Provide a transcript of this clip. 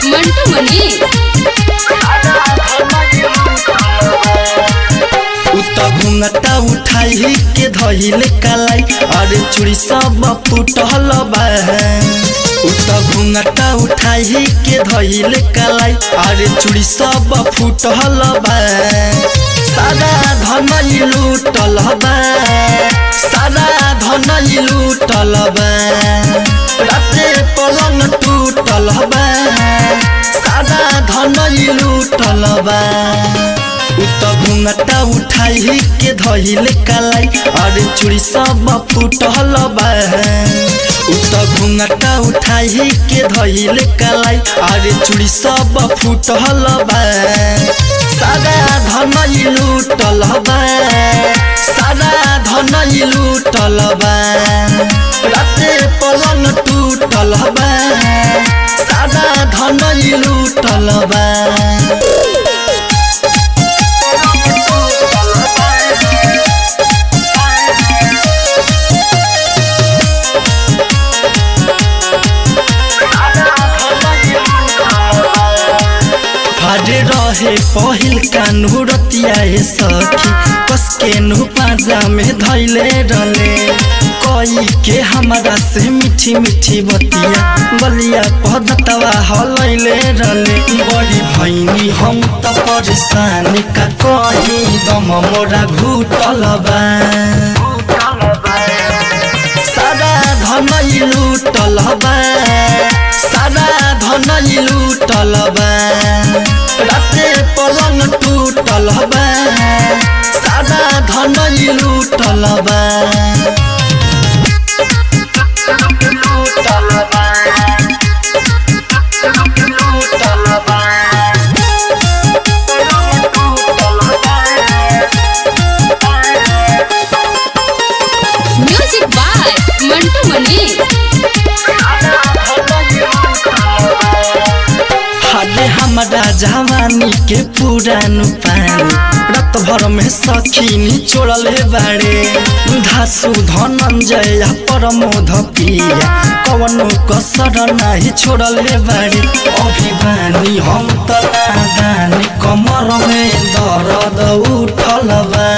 मंटू मनी घुंघटा उठाई के धइल कलाई अरे चूड़ी सब फूटल बा। घुंघटा उठाई के धइल कलाई अरे चूड़ी सब फूटल बा। सारा धन लूटल बा, सारा धन लूटल बा। राते पलंग टूटल बा, सारा धन लूटल बा। घुंघटा उठाई के धइल कलाई अरे चूड़ी सब फूटल बा। घुंघटा उठाई के धइल कलाई अरे चूड़ी सब फूटल बा। सारा धन लूटल बा, सारा धन लूटल बा। राते पलंग टूटल बा, सारा धन लूटल बा। हरे रहे पहिल कानू रतिया सखी कसके नु पाजा में धैले रले। कोई के हमारा से मीठी मीठी बतिया गलिया पदतवा हलैले रले। बड़ी भैनी हम त परेशान का कही दम मोरा घुटल बा। सारा धन लूटल बा, सारा धन लूटल बा। राते पलंग टूटल बा, सारा धन लूटल बा। म्यूजिक बाय मंटू मनी हरे हमारा जवानी के पुरान पानी रात भर में सखी निचोड़ले बाड़े। धासु धनंजय परमोध पिया कवनो कसर नाही छोड़ले बाड़े। अभिमानी हम त नादानी कमर में दर्द उठल बा।